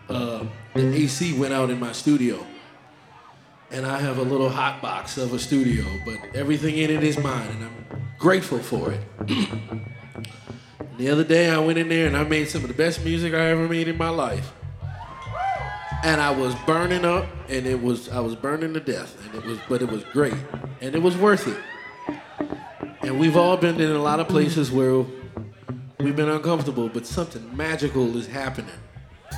the AC went out in my studio. And I have a little hot box of a studio, but everything in it is mine, and I'm grateful for it. The other day I went in there and I made some of the best music I ever made in my life. And I was burning up, and I was burning to death, but it was great, and it was worth it. And we've all been in a lot of places where we've been uncomfortable, but something magical is happening.